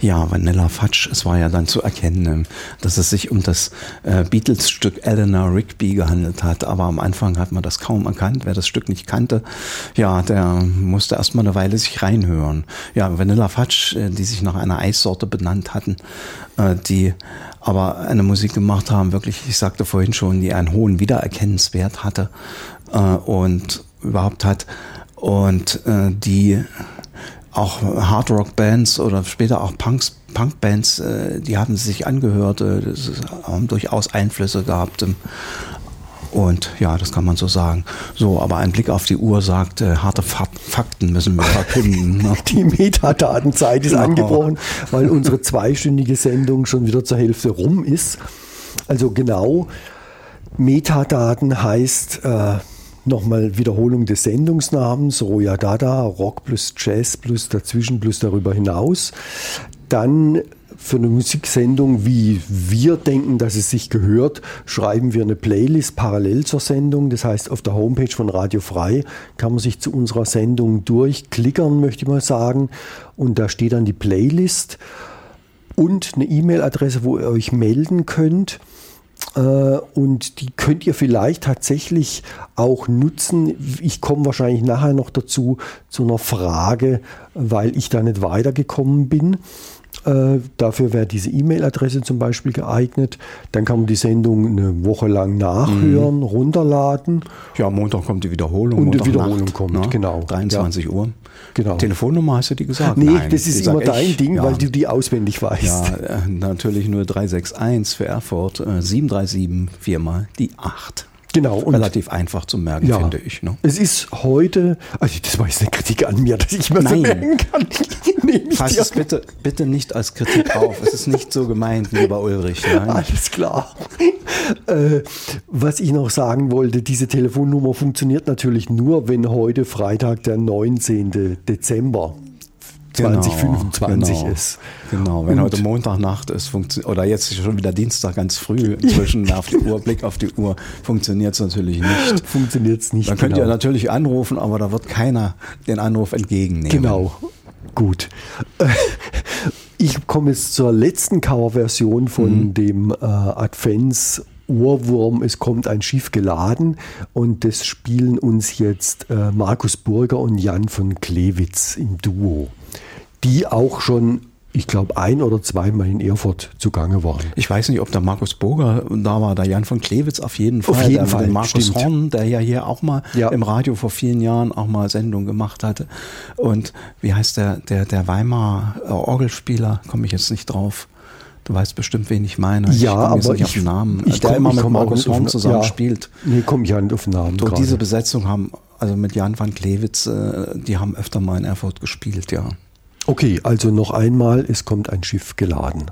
Ja, Vanilla Fudge, es war ja dann zu erkennen, dass es sich um das Beatles-Stück Eleanor Rigby gehandelt hat, aber am Anfang hat man das kaum erkannt. Wer das Stück nicht kannte, ja, der musste erstmal eine Weile sich reinhören. Ja, Vanilla Fudge, die sich nach einer Eissorte benannt hatten, die aber eine Musik gemacht haben, wirklich, ich sagte vorhin schon, die einen hohen Wiedererkennungswert hatte und überhaupt hat und die auch Hardrock-Bands oder später auch Punk-Bands, die haben sich angehört, haben durchaus Einflüsse gehabt. Und ja, das kann man so sagen. So, aber ein Blick auf die Uhr sagt, harte Fakten müssen wir verkünden. Die Metadatenzeit ist angebrochen, weil unsere zweistündige Sendung schon wieder zur Hälfte rum ist. Also genau, Metadaten heißt nochmal Wiederholung des Sendungsnamens, Roja Dada, Rock plus Jazz plus dazwischen plus darüber hinaus. Dann für eine Musiksendung, wie wir denken, dass es sich gehört, schreiben wir eine Playlist parallel zur Sendung. Das heißt, auf der Homepage von Radio Frei kann man sich zu unserer Sendung durchklickern, möchte ich mal sagen. Und da steht dann die Playlist und eine E-Mail-Adresse, wo ihr euch melden könnt. Und die könnt ihr vielleicht tatsächlich auch nutzen. Ich komme wahrscheinlich nachher noch dazu, zu einer Frage, weil ich da nicht weitergekommen bin. Dafür wäre diese E-Mail-Adresse zum Beispiel geeignet. Dann kann man die Sendung eine Woche lang nachhören, runterladen. Ja, Montag kommt die Wiederholung. Und die Wiederholung kommt, ne? genau. 23 Uhr. Genau. Telefonnummer, hast du die gesagt? Nee, Nein, das ist immer dein Ding, weil du die auswendig weißt. Ja, natürlich nur 361 für Erfurt, 737 viermal die 8. Genau. Und relativ einfach zu merken, finde ich. Ne? Es ist heute, also das war jetzt eine Kritik an mir, dass ich mir so merken kann. Fass es bitte nicht als Kritik auf. Es ist nicht so gemeint, lieber Ulrich. Nein. Alles klar. Was ich noch sagen wollte, diese Telefonnummer funktioniert natürlich nur, wenn heute Freitag, der 19. Dezember 2025 ist. Genau, wenn heute Montagnacht ist, oder jetzt schon wieder Dienstag ganz früh, inzwischen auf die Uhr, Blick auf die Uhr, funktioniert es natürlich nicht. Funktioniert es nicht. Dann könnt ihr natürlich anrufen, aber da wird keiner den Anruf entgegennehmen. Genau, gut. Ich komme jetzt zur letzten Coverversion von dem Advents Ohrwurm, es kommt ein Schiff geladen, und das spielen uns jetzt Markus Burger und Jan von Klewitz im Duo, die auch schon, ich glaube, ein- oder zweimal in Erfurt zugange waren. Ich weiß nicht, ob der Markus Burger da war, der Jan von Klewitz auf jeden Fall. Auf jeden Fall, der Markus stimmt. Horn, der ja hier auch mal im Radio vor vielen Jahren auch mal Sendung gemacht hatte. Und wie heißt der Weimar Orgelspieler, komme ich jetzt nicht drauf. Du weißt bestimmt, wen ich meine. Ja, aber nicht auf den Namen. Der immer mit Markus Horn zusammen spielt. Nee, komme ich ja nicht auf den Namen. So, diese Besetzung haben, also mit Jan van Klewitz, die haben öfter mal in Erfurt gespielt, ja. Okay, also noch einmal, es kommt ein Schiff geladen.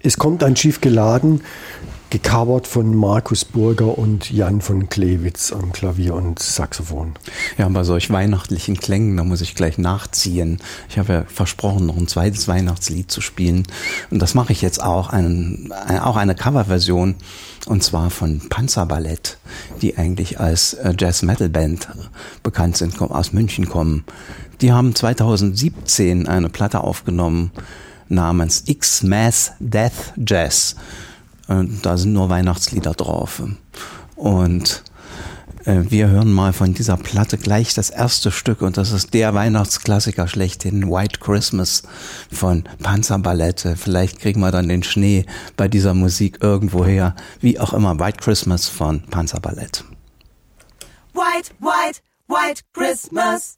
Es kommt ein Schiff geladen, gecovert von Markus Burger und Jan von Klewitz am Klavier und Saxophon. Ja, bei solch weihnachtlichen Klängen, da muss ich gleich nachziehen. Ich habe ja versprochen, noch ein zweites Weihnachtslied zu spielen. Und das mache ich jetzt auch, auch eine Coverversion, und zwar von Panzerballett, die eigentlich als Jazz-Metal-Band bekannt sind, aus München kommen. Die haben 2017 eine Platte aufgenommen namens X-Mass Death Jazz. Und da sind nur Weihnachtslieder drauf. Und wir hören mal von dieser Platte gleich das erste Stück. Und das ist der Weihnachtsklassiker schlechthin, White Christmas von Panzerballett. Vielleicht kriegen wir dann den Schnee bei dieser Musik irgendwo her. Wie auch immer, White Christmas von Panzerballett. White, white, white Christmas.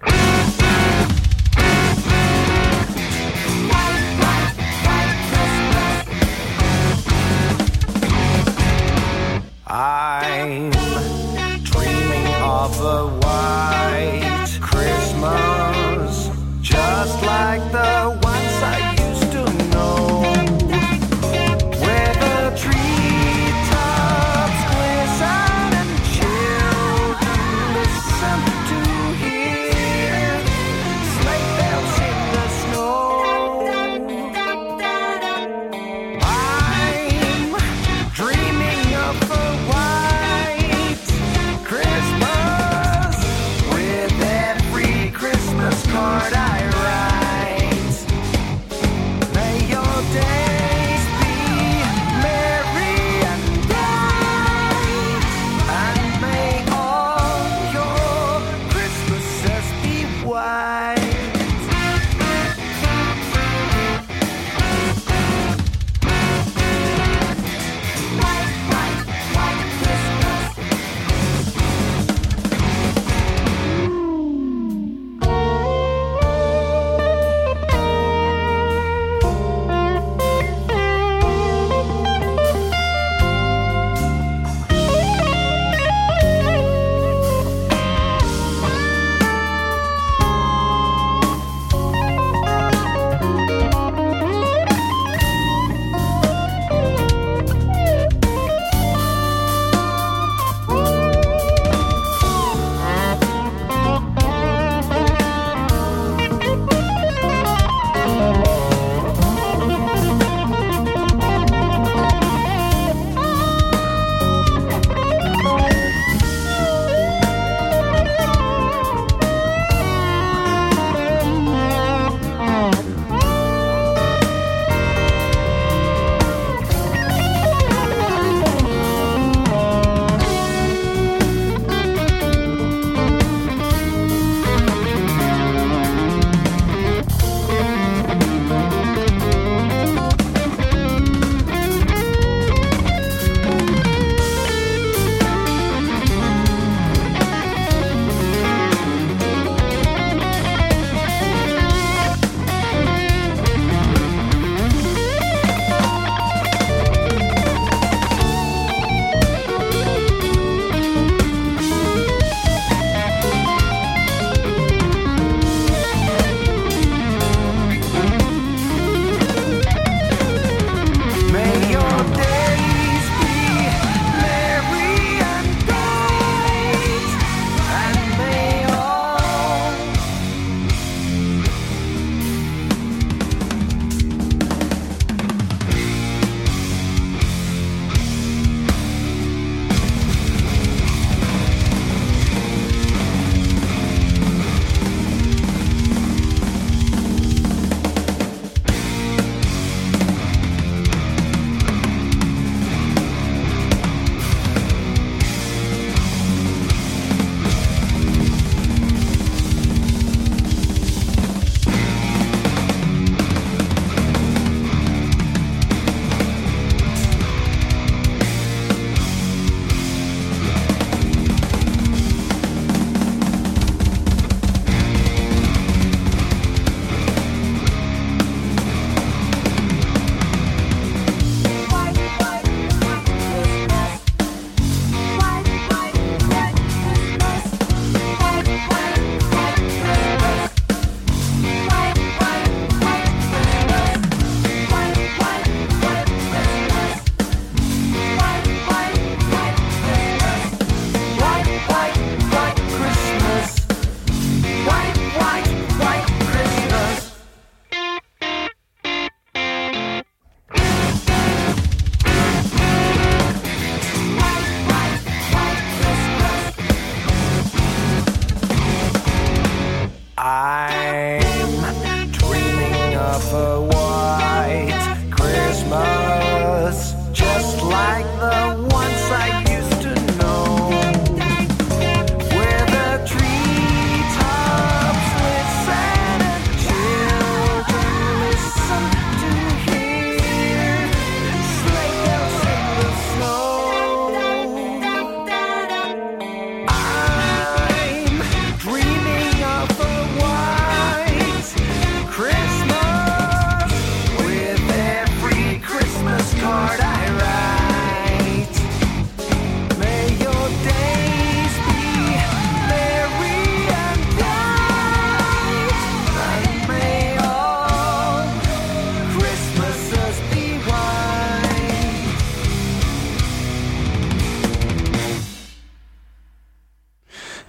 I'm dreaming of a white Christmas, just like the ones I used to know, where the treetops glisten and children listen to hear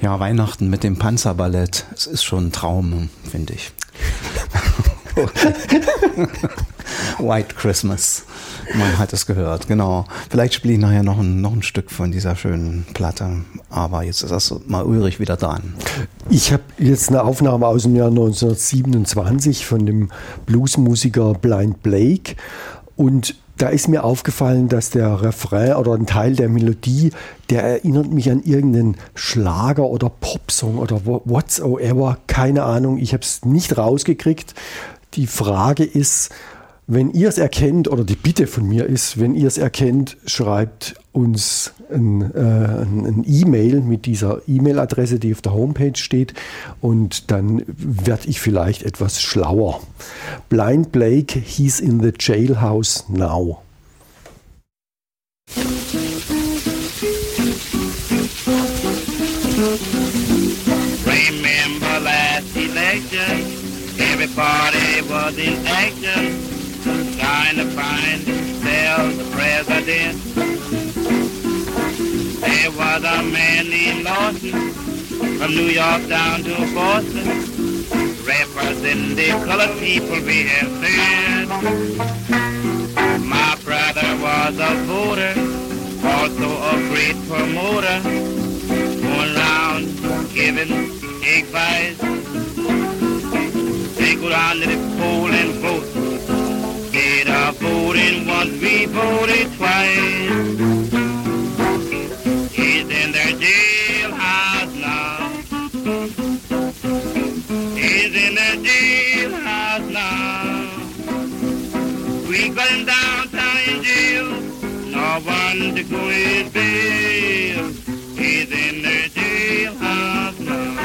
Ja, Weihnachten mit dem Panzerballett, es ist schon ein Traum, finde ich. White Christmas, man hat es gehört, genau. Vielleicht spiele ich nachher noch ein Stück von dieser schönen Platte, aber jetzt ist das mal Ulrich wieder dran. Ich habe jetzt eine Aufnahme aus dem Jahr 1927 von dem Bluesmusiker Blind Blake und da ist mir aufgefallen, dass der Refrain oder ein Teil der Melodie, der erinnert mich an irgendeinen Schlager oder Popsong oder whatsoever, keine Ahnung, ich habe es nicht rausgekriegt. Die Frage ist, wenn ihr es erkennt, oder die Bitte von mir ist, wenn ihr es erkennt, schreibt uns ein E-Mail mit dieser E-Mail-Adresse, die auf der Homepage steht, und dann werde ich vielleicht etwas schlauer. Blind Blake, he's in the jailhouse now. Remember last election, everybody was in action, trying to find themselves a president. There was a man named Lawson, from New York down to Boston, representing the colored people we have said. My brother was a voter, also a great promoter, going around giving advice. They go down to the poll and vote. Get a voting once, we voted twice. He's in their jailhouse now. He's in their jailhouse now. We got him downtown in jail. No one to go his bail. He's in their jailhouse now.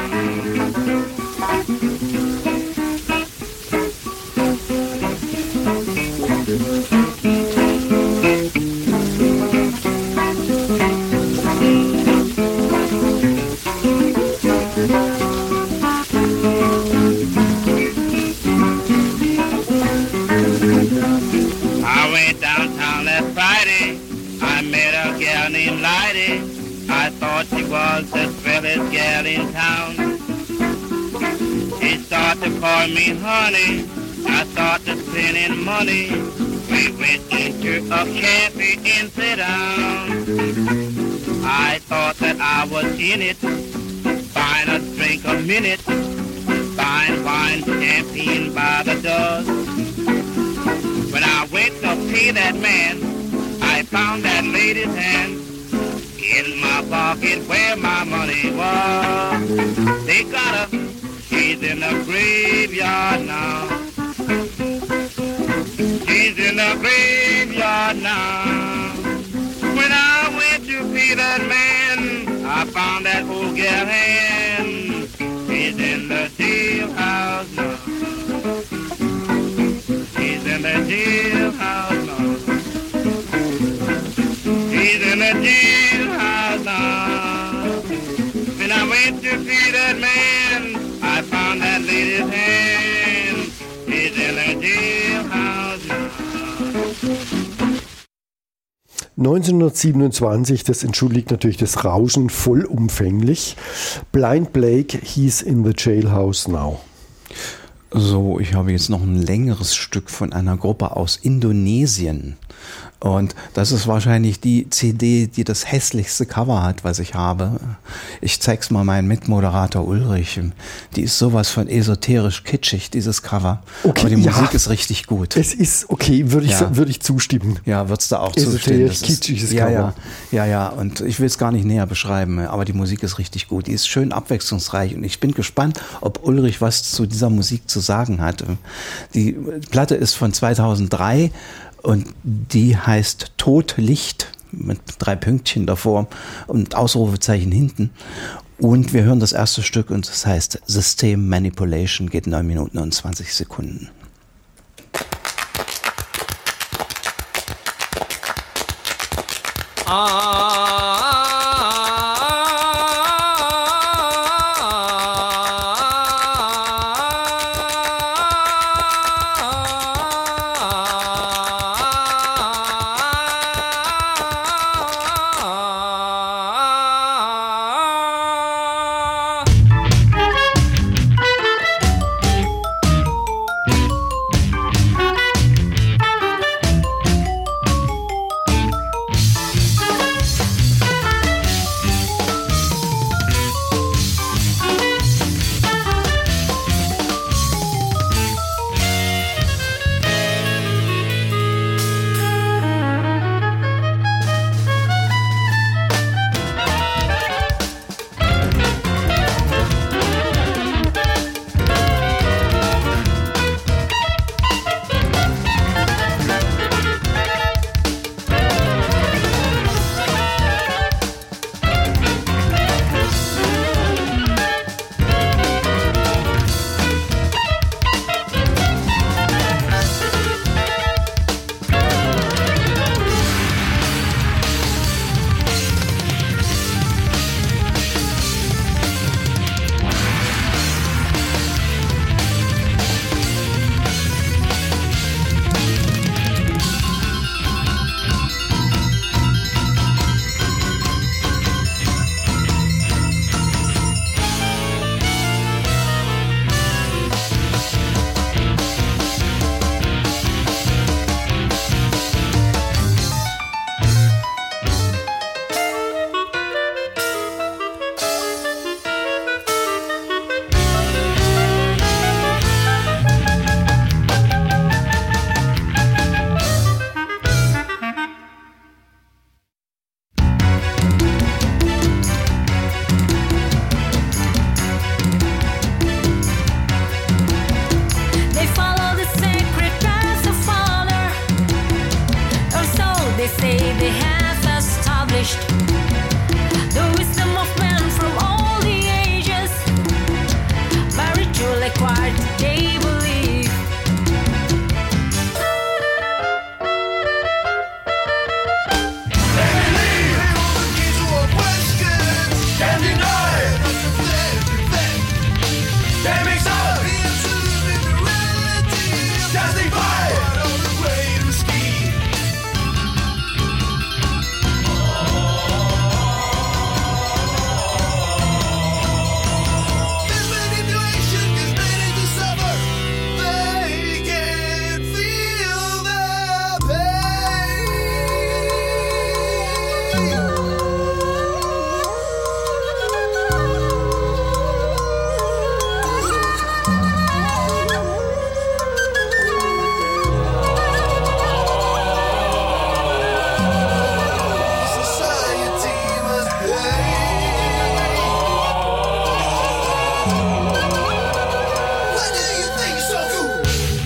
I went downtown last Friday. I met a gal named Lighty. I thought she was the swellest gal in town. She started to call me honey. I started spending money. We went into a cafe and sat down. I thought that I was in it, buying a drink a minute, buying wine, champagne by the dozen. When I went to pay that man, I found that lady's hand in my pocket where my money was. They got her, she's in the graveyard now. She's in the graveyard now. When I went to pay that man, I found that old gal hand. She's in the jailhouse now. She's in the jailhouse now. She's in the jailhouse now. When I went to see that man, I found that lady's hand. She's in the jailhouse now. 1927, das entschuldigt natürlich das Rauschen vollumfänglich. Blind Blake, he's in the jailhouse now. So, ich habe jetzt noch ein längeres Stück von einer Gruppe aus Indonesien. Und das ist wahrscheinlich die CD, die das hässlichste Cover hat, was ich habe. Ich zeig's mal meinem Mitmoderator Ulrich. Die ist sowas von esoterisch kitschig, dieses Cover. Okay, aber die Musik ist richtig gut. Es ist okay, würde ich zustimmen. Ja, würdest du auch zustimmen. Esoterisch kitschiges Cover. Ja. Und ich will es gar nicht näher beschreiben, aber die Musik ist richtig gut. Die ist schön abwechslungsreich und ich bin gespannt, ob Ulrich was zu dieser Musik zu sagen hat. Die Platte ist von 2003. Und die heißt Todlicht mit 3 Pünktchen davor und Ausrufezeichen hinten. Und wir hören das erste Stück und das heißt System Manipulation, geht 9 Minuten und 20 Sekunden. accomplished. The wisdom of men from all the ages, by ritual acquired, they believe. They believe the keys to a question can't deny. They mix up the absolute and reality, justify all the way to ski. This manipulation is made to suffer. They can feel the pain. Society must hate. Why do you think so cool?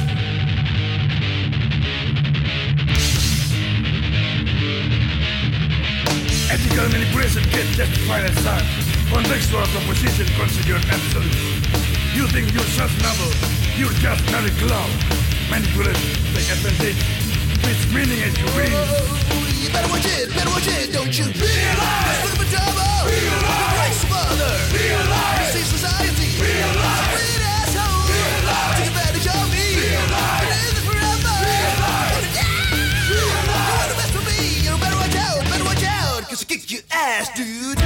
Ethical manipulation can justify as such. Contextual composition considered absolute. You think you're just novel, you're just very clown. Manipulate, take advantage, twist meaning as you wish. You better watch it, don't you? Realize! Look for trouble! Realize! The race mother! Realize! You see society! Realize! Weird asshole! Realize! Take advantage of me! Realize! It isn't forever! Realize! Realize! You want the best for me! You better watch out! Cause I kick your ass, dude!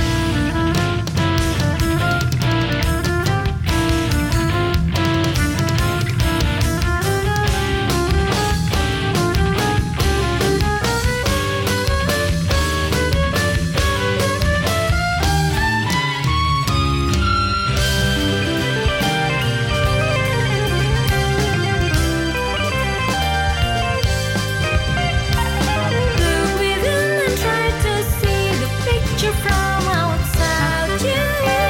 Look within and try to see the picture from outside you.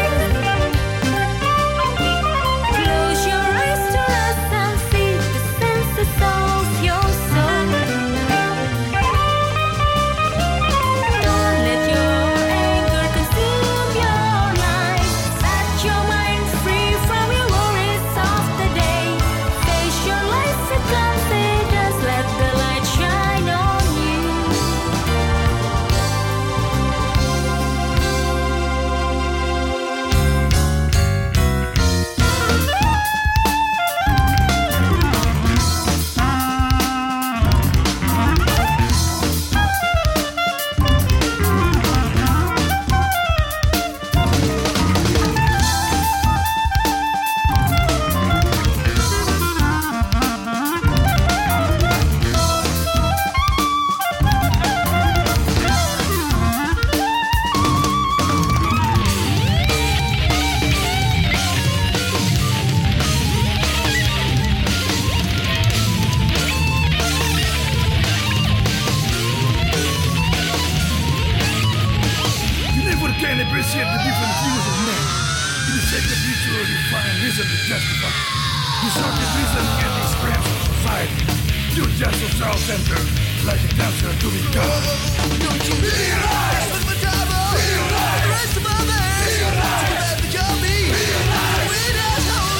Close your eyes to rest and feel the senses of your soul. Don't let your anger consume your life. Set your mind free from your worries of the day. Face your life with confidence. Let the light shine on you. You never can appreciate the different views of men. In the sacred ritual, you find reason to justify. You saw the reason and the experience of society. You're just so self-centered, like a dancer to be God. Don't you realize? Look for trouble! Realize! The race mother! Realize! Take advantage of me! Realize! Weird asshole!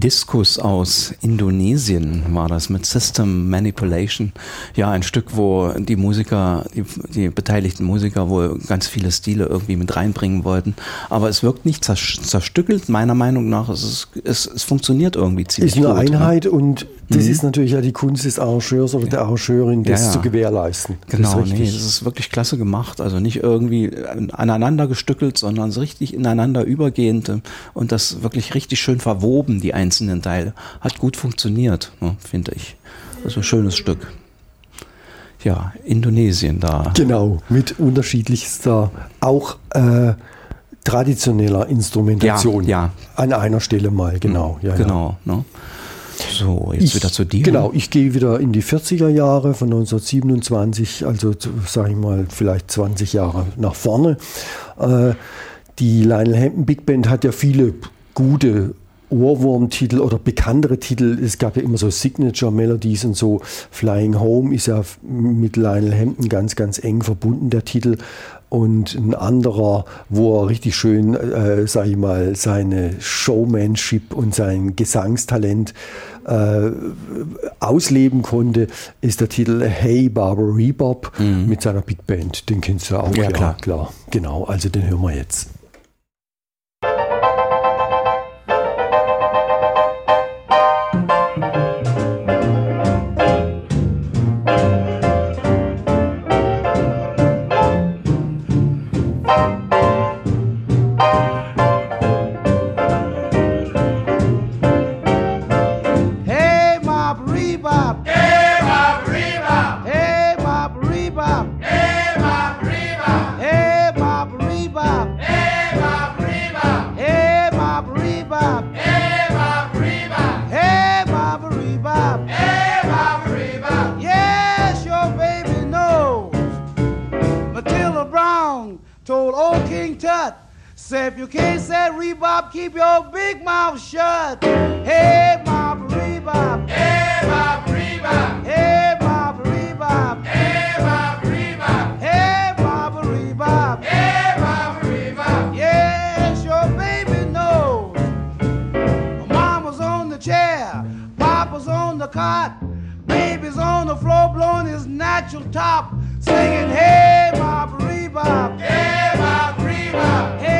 Diskus aus Indonesien war das mit System Manipulation. Ja, ein Stück, wo die Musiker, die beteiligten Musiker wohl ganz viele Stile irgendwie mit reinbringen wollten. Aber es wirkt nicht zerstückelt, meiner Meinung nach. Es funktioniert irgendwie ziemlich gut. Ist eine Einheit, ne? Und das ist natürlich ja die Kunst des Arrangeurs oder der Arrangeurin, das zu gewährleisten. Genau, das ist wirklich klasse gemacht. Also nicht irgendwie aneinander gestückelt, sondern so richtig ineinander übergehend und das wirklich richtig schön verwoben, die einzelnen Teile. Hat gut funktioniert, finde ich. Also ein schönes Stück. Ja, Indonesien da. Genau, mit unterschiedlichster, auch traditioneller Instrumentation. Ja. An einer Stelle mal, genau. Genau, ne? So, jetzt wieder zu dir. Genau, ich gehe wieder in die 40er Jahre von 1927, also sage ich mal vielleicht 20 Jahre nach vorne. Die Lionel Hampton Big Band hat ja viele gute Ohrwurmtitel oder bekanntere Titel. Es gab ja immer so Signature Melodies und so. Flying Home ist ja mit Lionel Hampton ganz, ganz eng verbunden, der Titel. Und ein anderer, wo er richtig schön, sage ich mal, seine Showmanship und sein Gesangstalent ausleben konnte, ist der Titel Hey Barbara Rebop mit seiner Big Band. Den kennst du auch. Ja, klar. Genau, also den hören wir jetzt. If you can't say Rebop, keep your big mouth shut. Hey, Bob Rebop. Hey, Bob Rebop. Hey, Bob Rebop. Hey, Bob Rebop. Hey, Bob Rebop. Hey, Bob Rebop. Yes, your baby knows. Mama's on the chair, Papa's on the cot, baby's on the floor blowing his natural top, singing, hey, Bob Rebop. Hey, Bob Rebop. Hey,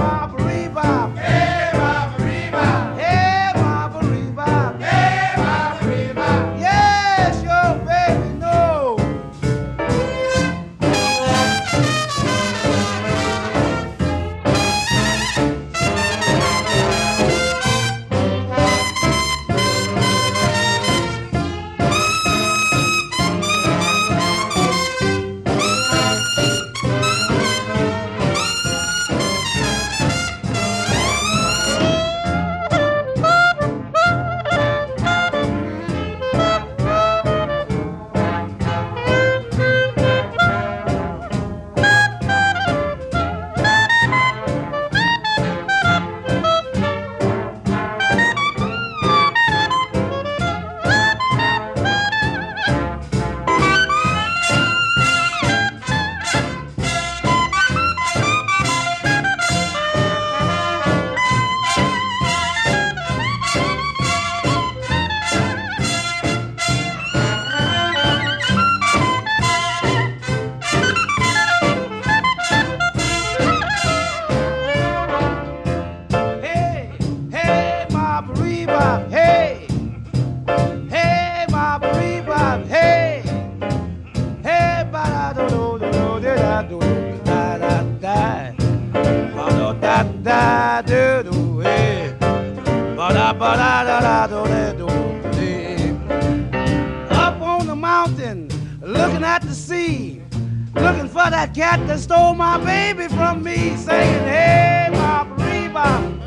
Up on the mountain, looking at the sea, looking for that cat that stole my baby from me, singing, hey, Bob Rebop.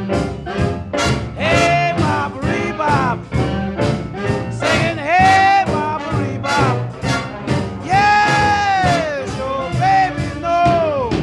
Hey, Bob Rebop. Singing, hey, Bob Rebop. Yes, your baby knows.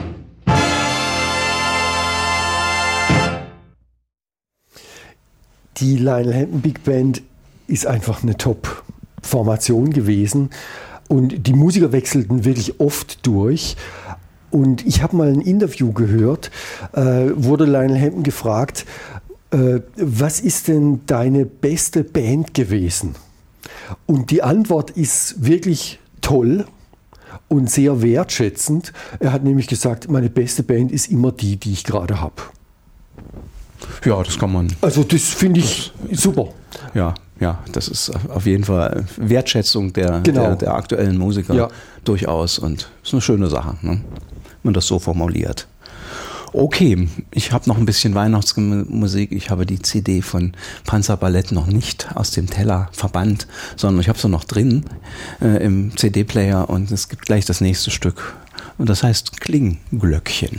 Die Lionel Hampton Big Band ist einfach eine Top-Formation gewesen und die Musiker wechselten wirklich oft durch. Und ich habe mal ein Interview gehört, wurde Lionel Hampton gefragt, was ist denn deine beste Band gewesen? Und die Antwort ist wirklich toll und sehr wertschätzend. Er hat nämlich gesagt, meine beste Band ist immer die ich gerade habe. Ja, das kann man. Also das finde ich super. Ja, das ist auf jeden Fall Wertschätzung der aktuellen Musiker durchaus und ist eine schöne Sache, ne? Wenn man das so formuliert. Okay, ich habe noch ein bisschen Weihnachtsmusik. Ich habe die CD von Panzerballett noch nicht aus dem Teller verbannt, sondern ich habe sie noch drin im CD-Player und es gibt gleich das nächste Stück. Und das heißt Klingglöckchen.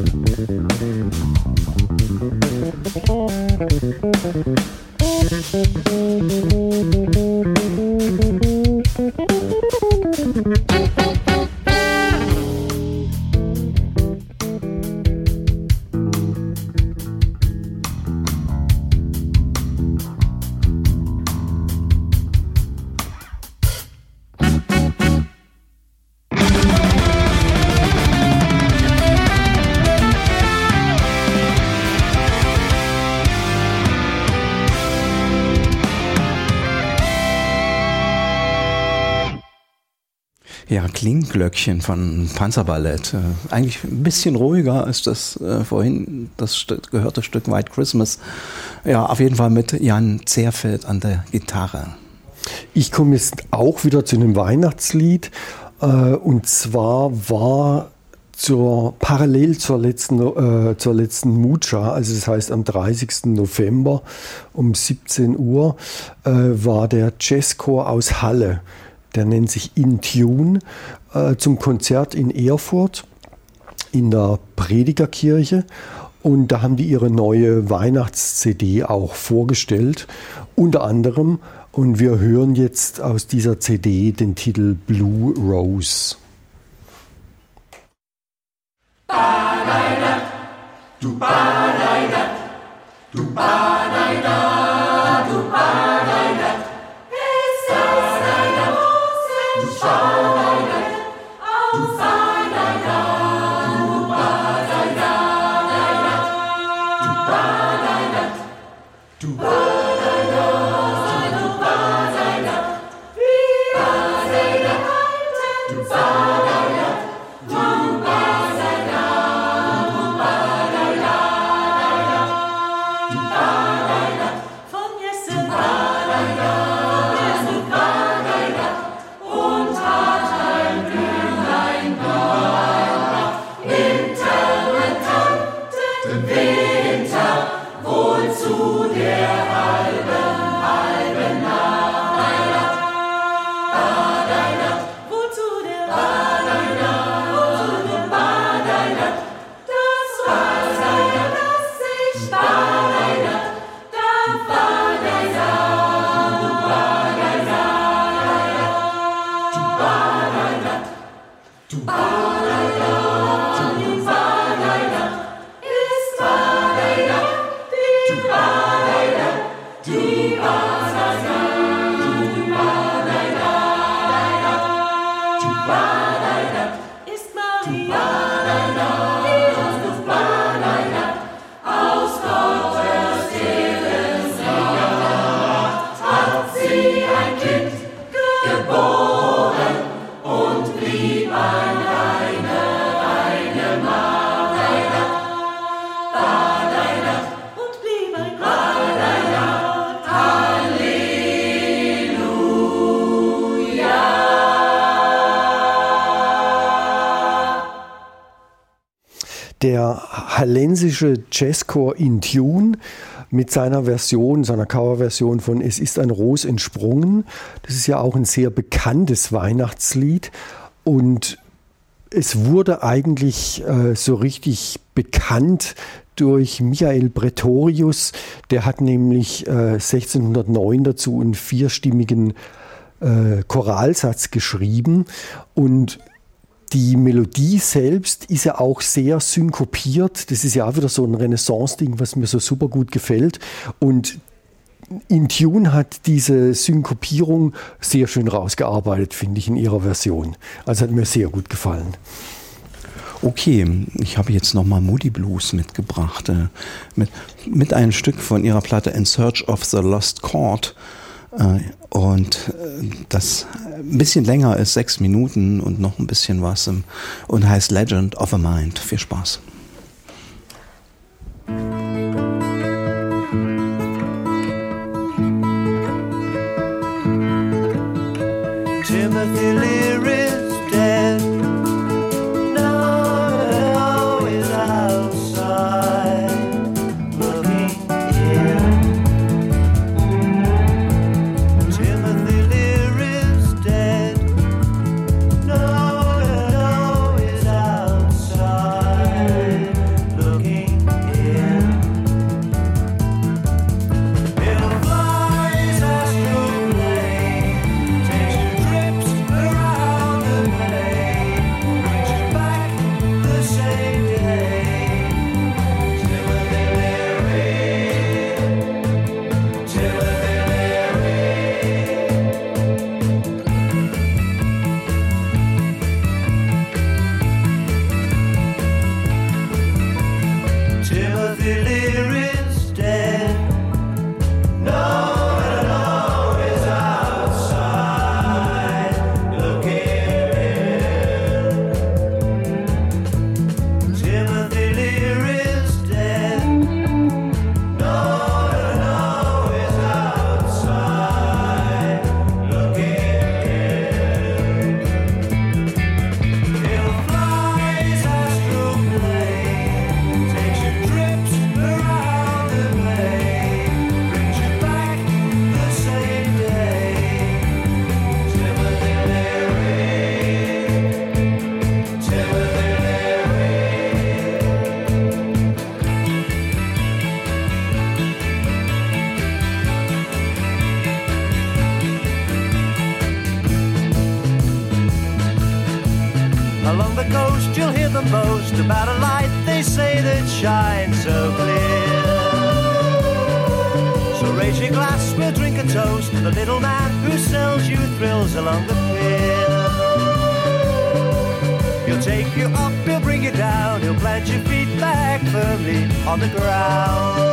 Ja, Klingglöckchen von Panzerballett. Eigentlich ein bisschen ruhiger als das vorhin das gehörte Stück White Christmas. Ja, auf jeden Fall mit Jan Zehrfeld an der Gitarre. Ich komme jetzt auch wieder zu einem Weihnachtslied. Und zwar war parallel zur letzten Mucha, also das heißt am 30. November um 17 Uhr, war der Jazzchor aus Halle. Der nennt sich In Tune, zum Konzert in Erfurt in der Predigerkirche. Und da haben die ihre neue Weihnachts-CD auch vorgestellt, unter anderem. Und wir hören jetzt aus dieser CD den Titel Blue Rose. Der hallensische Jazzchor In Tune mit seiner Coverversion von Es ist ein Ros entsprungen. Das ist ja auch ein sehr bekanntes Weihnachtslied und es wurde eigentlich so richtig bekannt durch Michael Pretorius. Der hat nämlich 1609 dazu einen vierstimmigen Choralsatz geschrieben und die Melodie selbst ist ja auch sehr synkopiert. Das ist ja auch wieder so ein Renaissance-Ding, was mir so super gut gefällt. Und In Tune hat diese Synkopierung sehr schön rausgearbeitet, finde ich, in ihrer Version. Also hat mir sehr gut gefallen. Okay, ich habe jetzt nochmal Moody Blues mitgebracht. Mit einem Stück von ihrer Platte In Search of the Lost Chord. Und das ein bisschen länger ist, 6 Minuten und noch ein bisschen was und heißt Legend of a Mind. Viel Spaß. Timothy Leary's dead. Now is outside looking in. Timothy Leary's dead. Now is outside Timothy Leary's dead. No, no, is outside looking in. Timothy Leary's dead. No, is outside looking in. He'll fly his astral plane, takes you trips around the bay, brings you back the same day. Timothy Leary, Timothy Leary. Along the coast you'll hear them boast about a light they say that shines so clear. So raise your glass, we'll drink a toast to the little man who sells you thrills along the pier. He'll take you up, he'll bring you down, he'll plant your feet back firmly on the ground.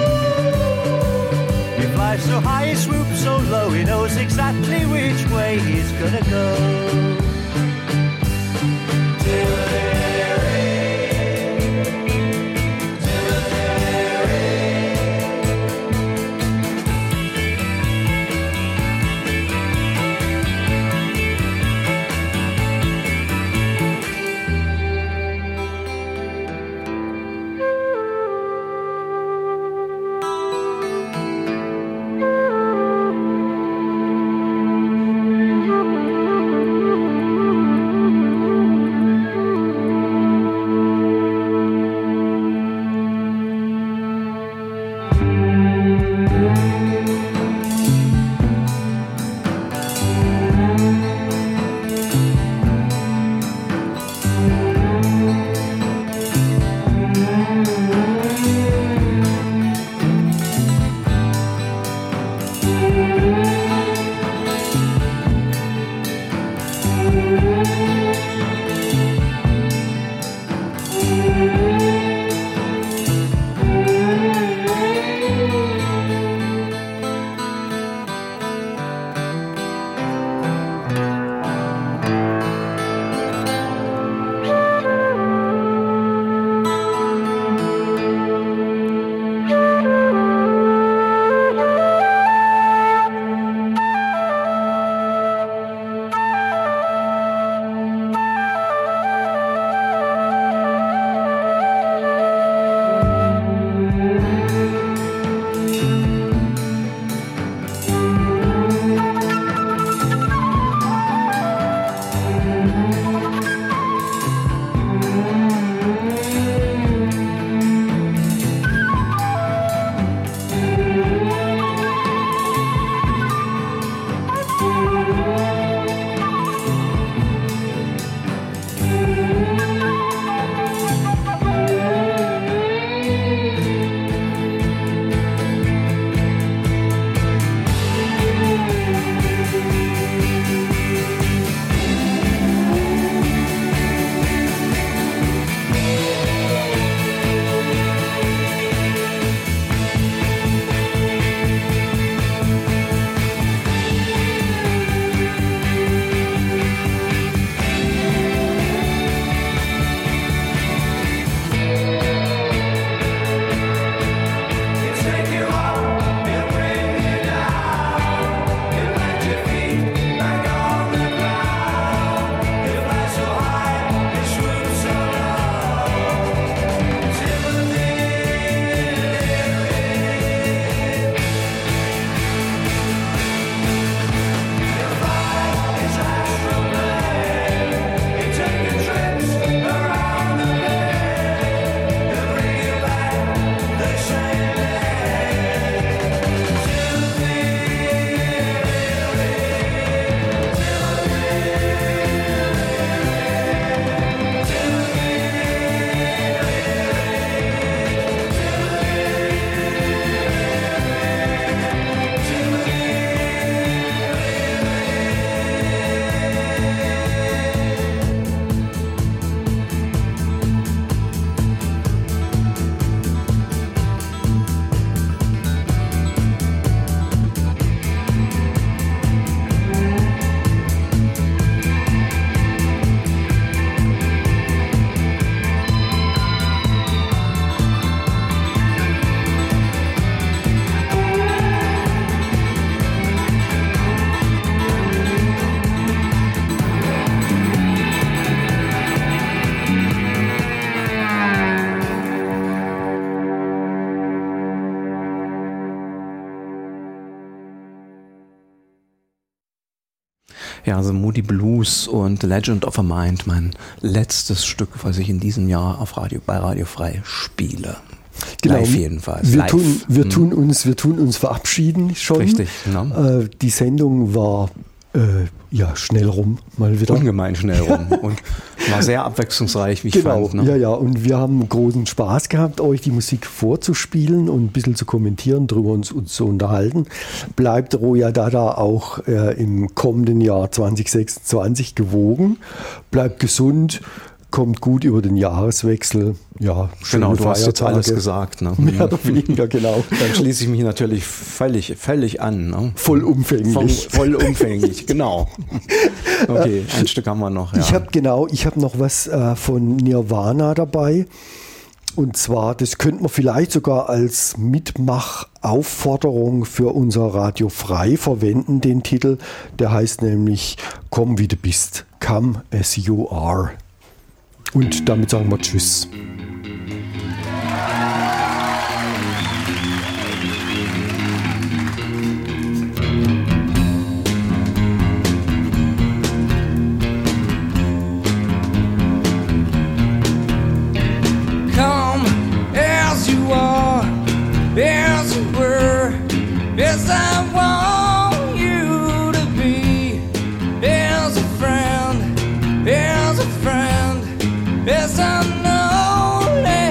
He flies so high, he swoops so low, he knows exactly which way he's gonna go. Ja, The Moody Blues und The Legend of a Mind, mein letztes Stück, was ich in diesem Jahr bei Radio Frei spiele. Genau. Live jedenfalls. Wir tun uns verabschieden schon. Richtig, genau. Die Sendung war schnell rum, mal wieder. Ungemein schnell rum und war sehr abwechslungsreich, wie ich fand. Ne? Ja, und wir haben großen Spaß gehabt, euch die Musik vorzuspielen und ein bisschen zu kommentieren, darüber uns zu unterhalten. Bleibt Roya Dada auch im kommenden Jahr 2026 gewogen, bleibt gesund, kommt gut über den Jahreswechsel. Ja, genau, du hast jetzt alles gesagt. Ne? Mehr oder weniger, genau. Dann schließe ich mich natürlich völlig an. Ne? Vollumfänglich. Vollumfänglich, genau. Okay, ein Stück haben wir noch. Ja. Ich habe noch was von Nirvana dabei. Und zwar, das könnte man vielleicht sogar als Mitmachaufforderung für unser Radio Frei verwenden, den Titel. Der heißt nämlich Komm wie du bist, Come as you are. Und damit sagen wir Tschüss. Come as you are, as you were, as I want you to be, as a friend, as I know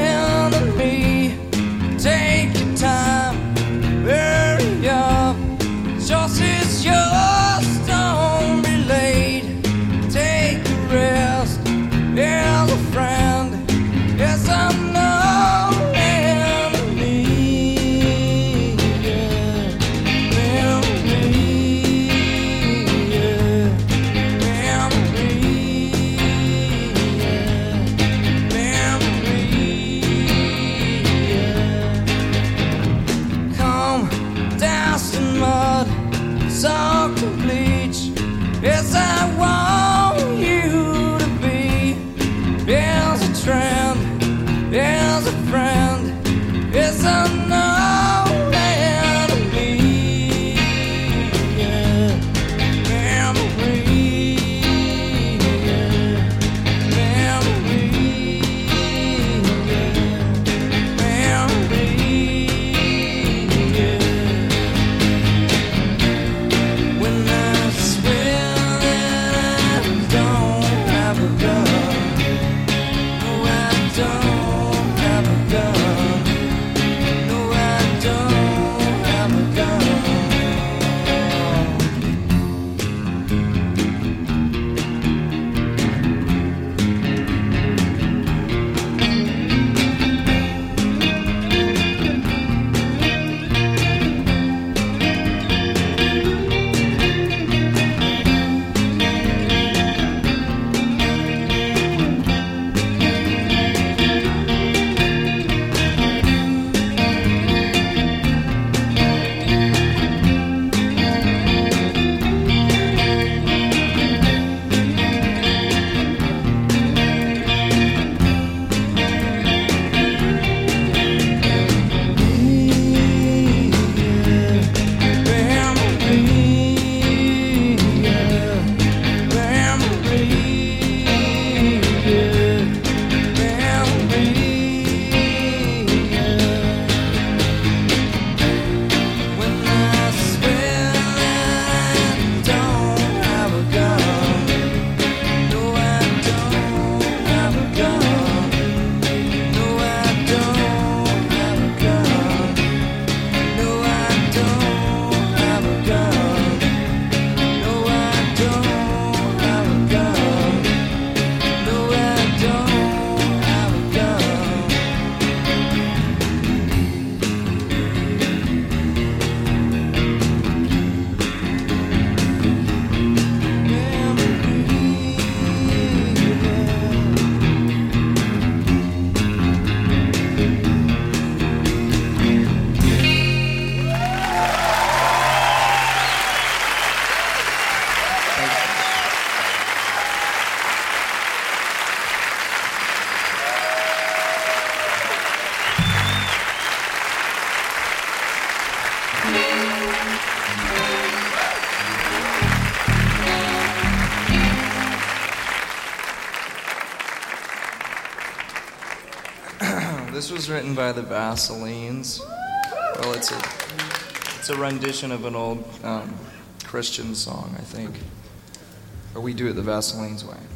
This was written by the Vaselines. Well, it's a rendition of an old Christian song, I think. Or we do it the Vaselines way.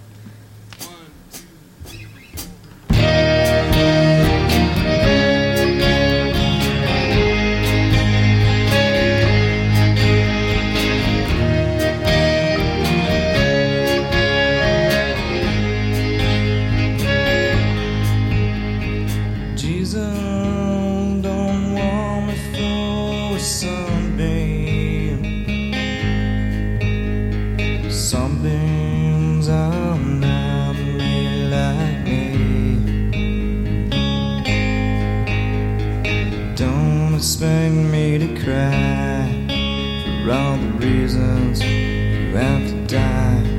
Expect me to cry for all the reasons you have to die.